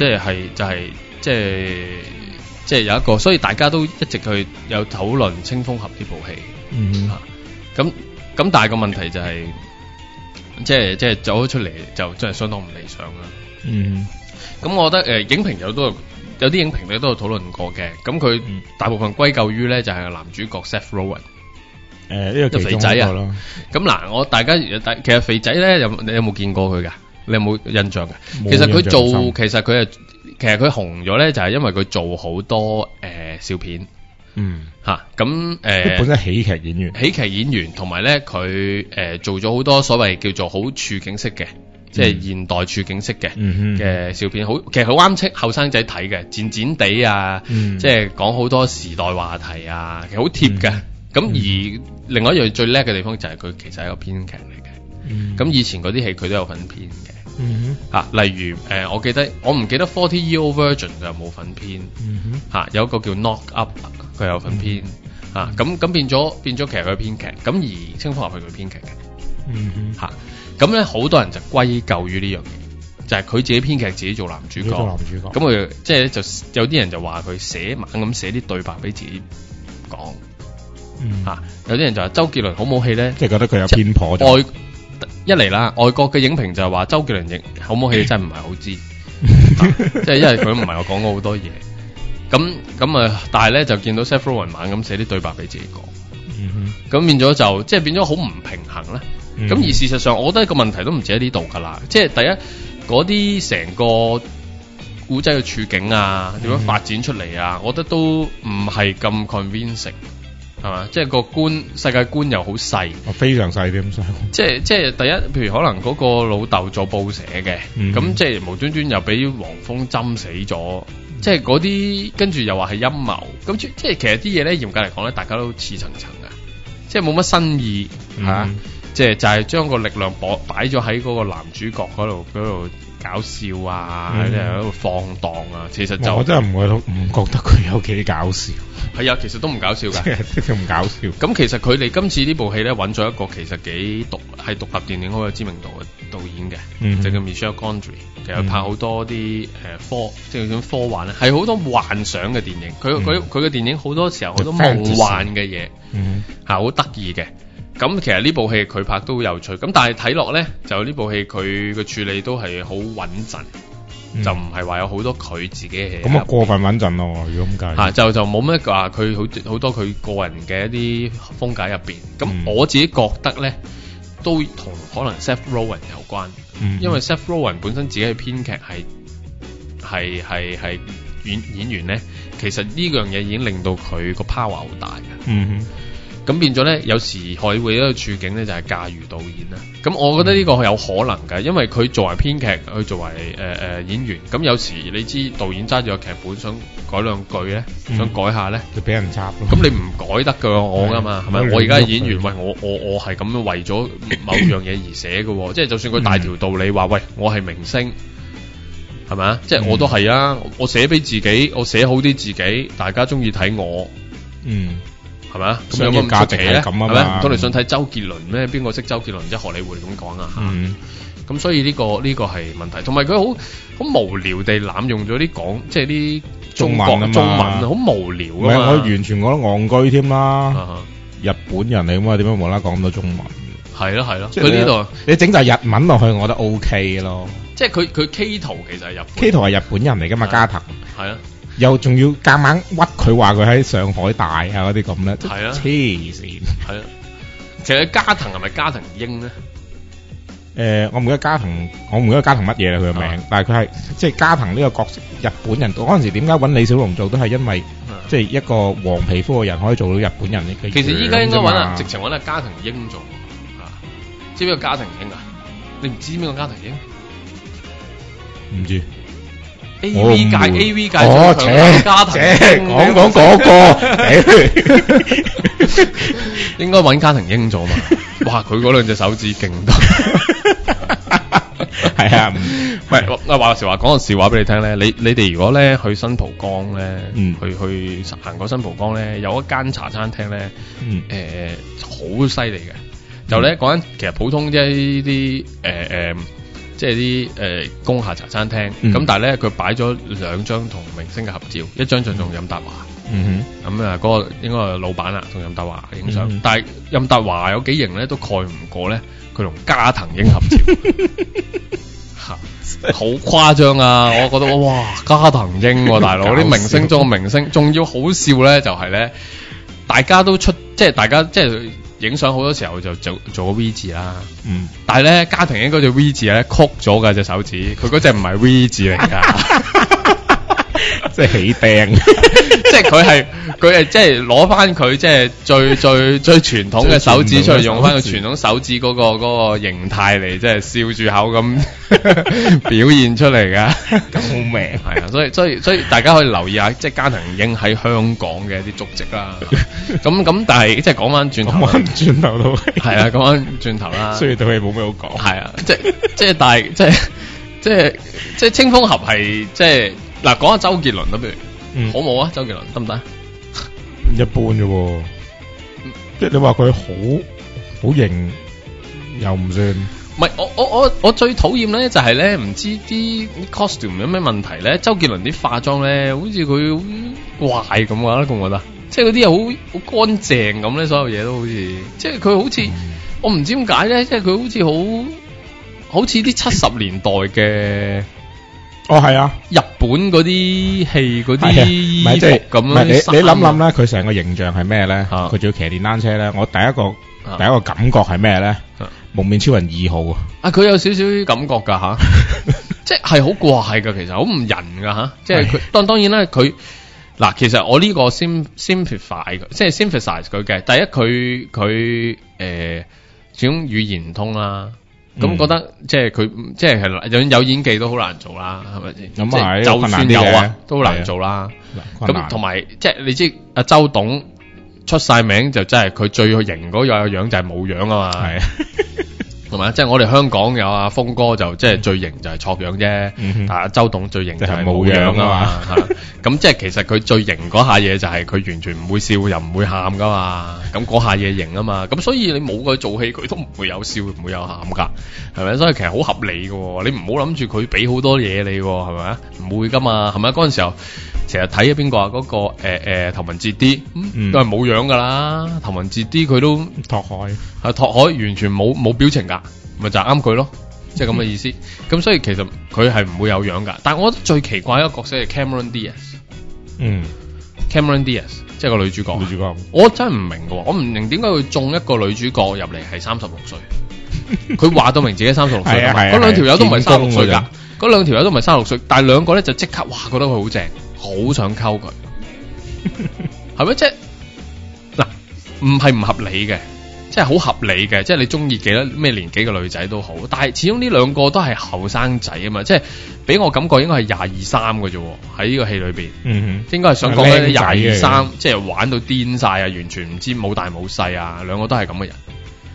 即係有一個，所以大家都一直去有討論《青蜂俠》呢部戲。咁但係個問題就係、即係走咗出嚟就真係相當唔理想啦。咁我覺得影評有啲影評都有討論過嘅。咁佢大部分歸咎於咧就係男主角 Seth Rogen。呢個肥仔啊。咁嗱，大家其實肥仔咧你有冇見過佢㗎？你有冇印象嘅？其實佢佢紅咗咧，就係因為佢做好多笑片。咁本身喜劇演員， 同埋咧佢做咗好多所謂叫做好處境式嘅，即係現代處境式嘅笑片。其實好啱後生仔睇嘅，賤賤地啊，即係講好多時代話題啊，其實好貼嘅。咁而另外一樣最叻嘅地方就係佢其實係一個編劇嚟嘅。咁以前嗰啲戲佢都有份編嘅。例如我唔記得 40 Year Old Virgin 佢有冇份編。有一個叫 Knock Up 佢有份編。咁變咗其實佢係編劇，咁而青蜂俠係佢編劇嘅。咁咧好多人就歸咎於呢樣嘢，就係佢自己編劇，自己做男主角。咁佢即係就有啲人就話佢猛咁寫啲對白俾自己講。有啲人就話周杰倫好冇戲咧， 即係覺得佢有偏頗。 一嚟啦，外國嘅影評就係話周杰倫好冇戲真係唔係好知。即係因為佢唔係我講過好多嘢。咁但係咧就見到 Seth Rogen 猛咁寫啲對白俾自己講。咁變咗就即係變咗好唔平衡啦。咁而事實上，我覺得個問題都唔止喺呢度㗎啦。即係第一嗰啲成個古仔嘅處境啊，點樣發展出嚟啊，我覺得都唔係咁 convincing。係嘛？即係個世界觀又好細， 非常細啲咁細。 即係第一，譬如可能嗰個老豆做報社嘅，咁即係無端端又俾黃蜂針死咗，即係嗰啲跟住又話係陰謀，咁即係其實啲嘢咧嚴格嚟講咧，大家都似層層噶，即係冇乜新意吓，即係就係將個力量擺咗喺嗰個男主角嗰度搞笑啊，即係喺度放蕩啊，其實就我真係唔覺得佢有幾搞笑。 係啊，其實都唔搞笑㗎， 唔搞笑。 咁其實佢哋今次呢部戲咧揾咗一個其實幾係獨立電影好有知名度嘅導演嘅，就叫 Michel Gondry。其實拍好多啲即係種科幻咧，係好多幻想嘅電影。佢嘅電影好多時候好多夢幻嘅嘢，係好得意嘅。咁其實呢部戲佢拍都有趣，咁但係睇落咧就呢部戲佢嘅處理都係好穩陣。就唔係話有好多佢自己嘅戲， 咁啊過分穩陣咯。如果咁計， 就冇乜話佢好多佢個人嘅一啲風格入邊。咁我自己覺得咧，都同可能 Seth Rogen 有關。因為 Seth Rogen 本身自己嘅編劇係演員咧，其實呢樣嘢已經令到佢個 power 好大嘅。咁變咗咧，有時海會一個處境咧就係駕馭導演啦。咁我覺得呢個係有可能㗎，因為佢作為編劇，佢作為演員，咁有時你知導演揸住個劇本想改兩句咧，想改下咧， 就俾人插咯。 咁你唔改得㗎，我㗎嘛，係咪？我而家係演員，喂，我係咁樣為咗某樣嘢而寫嘅喎，即係就算佢大條道理話，喂，我係明星， 係咪啊？即係我都係啊，我寫俾自己，我寫好啲自己，大家中意睇我，係咪啊？咁有乜價值咧？係咪？唔通你想睇周杰倫咩？邊個識周杰倫啫？荷里活咁講啊嚇。咁所以呢個係問題，同埋佢好無聊地濫用咗啲即係啲中文好無聊㗎嘛。 我完全覺得戇居添啦。日本人嚟㗎嘛，點解無啦啦講咁多中文？ 係咯，佢呢度你整就日文落去，我覺得 OK 咯。 即係佢 K 圖其實係 K 圖係日本人嚟㗎嘛，加藤。 係啊。 又仲要夾硬屈佢話佢喺上海大啊嗰啲咁咧， 係啊， 黐線。 係啊，其實加藤係咪加藤鷹咧？ 我唔記得加藤乜嘢啦佢個名，但係佢係即係加藤呢個角色，日本人嗰陣時點解揾李小龍做都係因為即係一個黃皮膚嘅人可以做到日本人嘅。 其實依家應該直情揾加藤鷹做，知唔知個加藤鷹啊？你唔知邊個加藤鷹？唔知。A.V. 界最強加藤鷹， 講嗰個， 應該揾加藤鷹做嘛？哇！佢嗰兩隻手指勁多， 係啊， 唔係話時話講個笑話俾你聽咧。你哋如果咧去新蒲崗咧，去行過新蒲崗咧，有一間茶餐廳咧，好犀利嘅，就咧嗰間其實普通即係呢啲即係啲工廈茶餐廳，咁但係咧佢擺咗2張同明星嘅合照，一張就同任達華，咁啊嗰個應該係老闆啦，同任達華影相，但係任達華有幾型咧，都蓋唔過咧佢同加藤鷹合照，好誇張啊！我覺得哇，加藤鷹大佬啲明星中嘅明星，仲要好笑咧，就係咧大家都出，即係大家即係。影相好多時候就做個 V 字啦，但係咧加藤鷹嗰隻 V 字咧曲咗㗎隻手指，佢嗰隻唔係 V 字嚟㗎，即係起釘，即係佢係即係攞翻佢即係最傳統嘅手指出嚟，用翻個傳統手指嗰個形態嚟，即係笑住口咁表現出嚟㗎， 救命！ 係啊，所以大家可以留意下，即係加藤鷹喺香港嘅一啲足跡啦。咁但係即係講翻轉頭都係啊，講翻轉頭啦。 雖然對佢冇咩好講， 係啊，但係即係青蜂俠係即係嗱，講下周杰倫啦，不如好冇啊？周杰倫得唔得？ 一般啫喎，即係你話佢好型又唔算。 唔係我最討厭咧就係咧唔知啲 costume 有咩問題咧？周杰倫啲化妝咧，好似佢好怪咁啊！覺唔覺得？即係嗰啲又好乾淨咁咧，所有嘢都好似，即係佢好似我唔知點解咧，即係佢好似好似啲70年代嘅。 哦，係啊， 日本嗰啲戲嗰啲衣服咁樣。你諗諗咧，佢成個形象係咩咧？佢仲要騎電單車咧。我第一個感覺係咩咧？蒙面超人2號啊！佢有少少感覺噶吓，即係好怪噶，其實好唔人噶吓。即係佢當然啦，佢嗱，其實我呢個 simplify 即係 synthesize 佢嘅。第一，佢始終語言唔通啦。咁覺得即係佢即係有演技都好難做啦，係咪先？咁係，就算有啊，都難做啦。咁同埋即係你知阿周董出晒名就真係佢最型嗰個樣就係冇樣啊嘛。係，同埋即係我哋香港有阿峰哥就即係最型就係錯樣啫，但係周董最型就係冇樣啊嘛。咁即係其實佢最型嗰下嘢就係佢完全唔會笑又唔會喊噶嘛。咁嗰下嘢型啊嘛。咁所以你冇佢做戲，佢都唔會有笑，唔會有喊噶，係咪？所以其實好合理嘅。你唔好諗住佢俾好多嘢你，係咪啊？唔會噶嘛，係咪？嗰陣時候成日睇邊個啊？嗰個頭文字 D 都係冇樣噶啦。頭文字 D 佢都拓海係拓海，完全冇表情噶，咪就係啱佢咯。即係咁嘅意思。咁所以其實佢係唔會有樣噶。但係我覺得最奇怪一個角色係 Cameron Diaz。Cameron Diaz 即係個女主角。我真係唔明嘅，我唔明點解會中一個女主角入嚟係36歲。佢話到明自己36歲，嗰兩條友都唔係36歲噶，嗰兩條友都唔係36歲，但係兩個咧就即刻哇覺得佢好正，好想溝佢，係咪？即係嗱，唔係唔合理嘅，即係好合理嘅，即係你中意幾多咩年紀嘅女仔都好，但係始終呢兩個都係後生仔啊嘛，即係俾我感覺應該係22、23嘅啫，喺呢個戲裏邊，應該係想講緊22、23，即係玩到癲晒啊，完全唔知冇大冇細啊，兩個都係咁嘅人。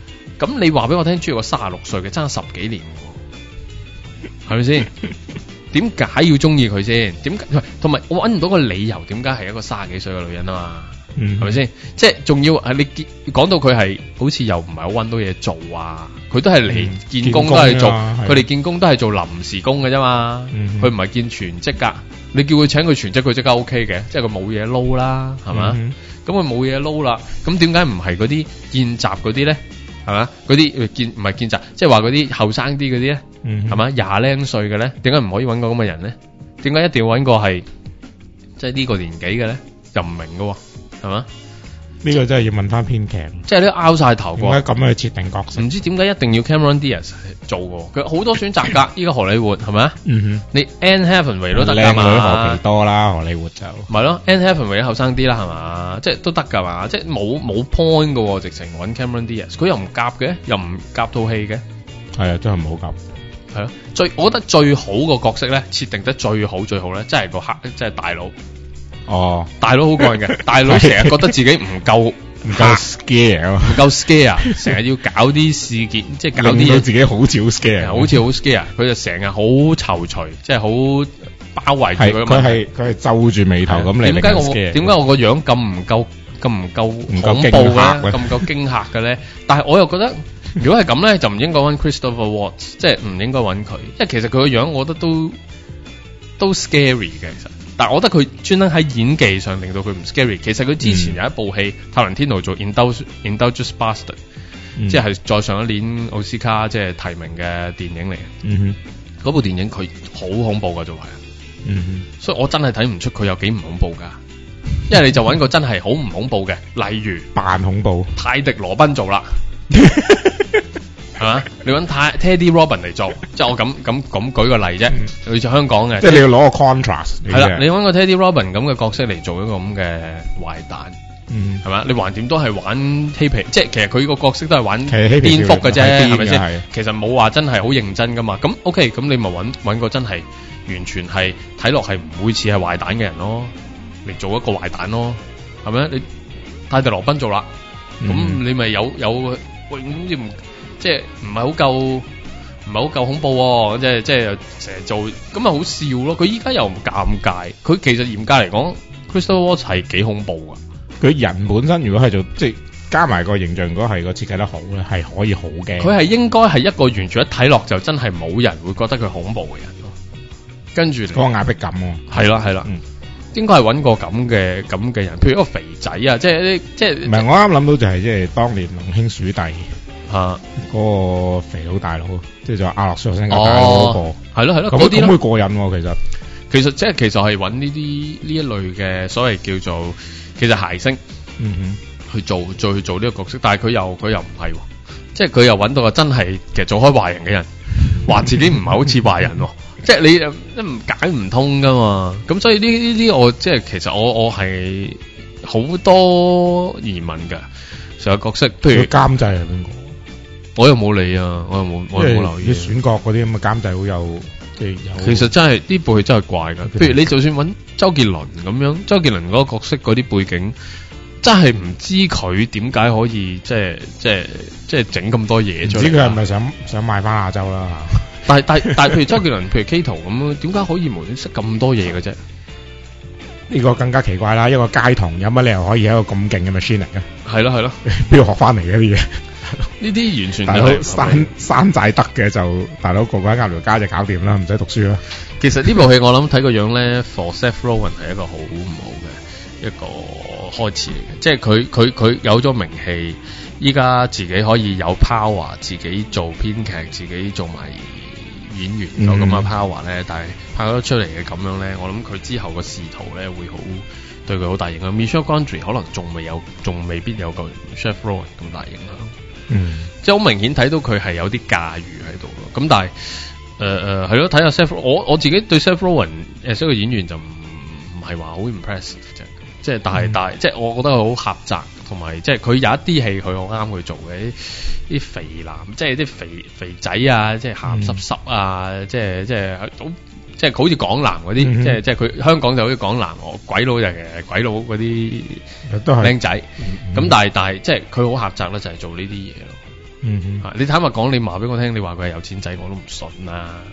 咁你話俾我聽，中意個36歲嘅爭10幾年，係咪先？ 點解要中意佢先？點解同埋我揾唔到個理由，點解係一個30幾歲嘅女人啊嘛？係咪先？即係仲要係你講到佢係好似又唔係好揾到嘢做啊？佢都係嚟見工都係做，佢哋見工都係做臨時工嘅啫嘛。佢唔係見全職㗎。你叫佢請佢全職，佢即刻 OK 嘅，即係佢冇嘢撈啦，係嘛？咁佢冇嘢撈啦，咁點解唔係嗰啲見習嗰啲咧？係嘛？嗰啲唔係見習，即係話嗰啲後生啲嗰啲咧，係嘛？20零歲嘅咧，點解唔可以揾個咁嘅人咧？點解一定要揾個係即係呢個年紀嘅咧？又唔明㗎喎，係嘛？呢個真係要問翻編劇， 即係都拗晒頭㗎。 點解咁樣去設定角色？ 唔知點解一定要 Cameron Diaz 做㗎？佢好多選擇㗎。依家荷里活係咪啊？你 Anne Hathaway 都得㗎嘛？靚女何其多啦，荷里活就咪咯。Anne Hathaway 後生啲啦，係嘛？即係都得㗎嘛？即係冇 point 㗎喎，直情揾 Cameron Diaz，佢又唔夾嘅，又唔夾套戲嘅。 係啊，真係唔好夾。 係咯，我覺得最好個角色咧，設定得最好咧，真係個黑，即係大佬。哦，大佬好過癮嘅，大佬成日覺得自己唔夠 scare， 唔夠 scare， 成日要搞啲事件，即係搞啲嘢， 自己好似好 scare， 好似好 scare， 佢就成日好躊躇，即係好包圍住佢。 佢係皺住眉頭咁嚟。 點解我個樣咁唔夠恐怖嘅，咁唔夠驚嚇嘅咧？但係我又覺得，如果係咁咧，就唔應該揾 Christopher Waltz， 即係唔應該揾佢，因為其實佢個樣，我覺得都 scary 嘅，其實。但係我覺得佢專登喺演技上令到佢唔 scary。其實佢之前有一部戲，塔倫天奴做 Inglourious Bastard， 即係再上一年奧斯卡即係提名嘅電影嚟嘅。嗰部電影佢好恐怖噶，做係。所以我真係睇唔出佢有幾唔恐怖噶。因為你就揾個真係好唔恐怖嘅，例如扮恐怖泰迪羅賓做啦。係嘛？你揾Teddy Robin 嚟做，即係我咁舉個例啫。佢就香港嘅， 即係你要攞個 contrast。 係啦，你揾個 Teddy Robin 咁嘅角色嚟做一個咁嘅壞蛋，係嘛？你橫掂都係玩嬉皮，即係其實佢個角色都係玩顛覆嘅啫，係咪先？其實冇話真係好認真噶嘛。咁 OK，咁你咪揾個真係完全係睇落係唔會似係壞蛋嘅人咯，嚟做一個壞蛋咯，係咪？你泰迪羅賓做啦，咁你咪有喂咁唔？即係唔係好夠恐怖喎，即係成日做咁咪好笑咯。佢依家又唔尷尬，佢其實嚴格嚟講 Christopher Waltz 係幾恐怖噶。佢人本身如果係做即係加埋個形象，如果係個設計得好咧，係可以好驚。 佢係應該係一個完全一睇落就真係冇人會覺得佢恐怖嘅人咯。跟住嗰個壓迫感喎。 係啦，應該係揾個咁嘅人，譬如一個肥仔啊，即係唔係我啱諗到就係即係當年龍兄鼠弟。嗰個肥佬大佬，即係就阿諾舒華辛格大佬嗰個，係咯，咁啲會過癮喎。 其實係揾呢一類嘅所謂叫做其實諧星，去做呢個角色，但係佢又唔係，即係佢又揾到個真係其實做開壞人嘅人，話自己唔係好似壞人，即係你都唔解唔通噶嘛。咁所以呢啲我即係其實我係好多疑問㗎。成個角色，譬如監製係邊個？ 我又冇理啊，我又冇留意。 啲選角嗰啲咁嘅監製好有，即係有。 其實真係呢部戲真係怪噶。譬如你就算揾周杰倫咁樣，周杰倫嗰個角色嗰啲背景，真係唔知佢點解可以即係整咁多嘢出嚟。唔知佢係咪想賣翻亞洲啦？ 但係譬如周杰倫，譬如 Kato 咁樣，點解可以無端識咁多嘢嘅啫？ 呢個更加奇怪啦！一個街童有乜理由可以係一個咁勁嘅 machine 嚟嘅？ 係咯， 邊度學翻嚟嘅啲嘢？ 呢啲完全大佬山寨得嘅就大佬個個喺鴨寮街就搞掂啦，唔使讀書啦。 其實呢部戲我諗睇個樣咧，for Seth Rogen 係一個好唔好嘅一個開始嚟嘅，即係佢有咗名氣，依家自己可以有 power， 自己做編劇，自己做埋演員有咁嘅 power 咧，但係拍得出嚟嘅咁樣咧，我諗佢之後個仕途咧會好對佢好大影響。Michel Gondry 可能仲未必有個 Seth Rogen 咁大影響。即係好明顯睇到佢係有啲駕馭喺度咯。咁但係係咯，睇下 Seth， 我自己對 Seth Rogen 作為演員就唔係話好 impressive 啫。即係但係即係我覺得佢好狹窄，同埋即係佢有一啲戲佢好啱佢做嘅啲肥男，即係啲肥仔啊，即係鹹濕啊，即係好似港男嗰啲，即係佢香港就好似港男，鬼佬就係鬼佬嗰啲靚仔。咁但係即係佢好狹窄咧，就係做呢啲嘢咯。你坦白講，你話俾我聽，你話佢係有錢仔，我都唔信啦。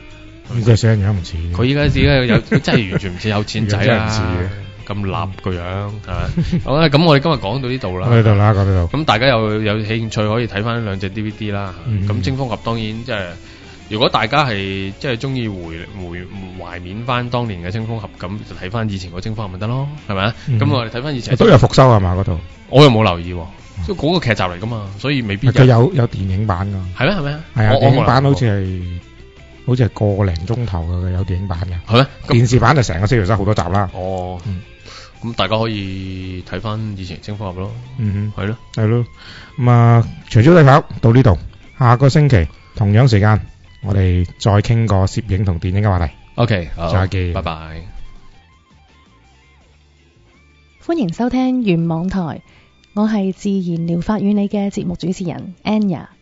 呢個死人樣唔似。 佢依家自己有真係完全唔似有錢仔啦，咁立個樣係咪？好啦，咁我哋今日講到呢度啦。 講到呢度。咁大家有興趣可以睇翻兩隻 DVD 啦。咁征風俠當然即係。如果大家係即係中意懷緬翻當年嘅征風俠，咁就睇翻以前個征風俠咪得咯，係咪啊？咁我哋睇翻以前都有復修係嘛嗰度？ 我又冇留意，即係嗰個劇集嚟噶嘛，所以未必。 佢有電影版噶。係咩？係咩？係啊，電影版好似係個零鐘頭嘅，有電影版嘅。係咩？電視版就成個4條7好多集啦。哦。 咁大家可以睇翻以前征風俠咯。係咯。 係咯。咁啊，隨招睇跑到呢度，下個星期同樣時間。我哋再傾個攝影同電影嘅話題。 OK， 再見， 拜拜。 歡迎收聽原網台，我係自然療法與你嘅節目主持人 Anya。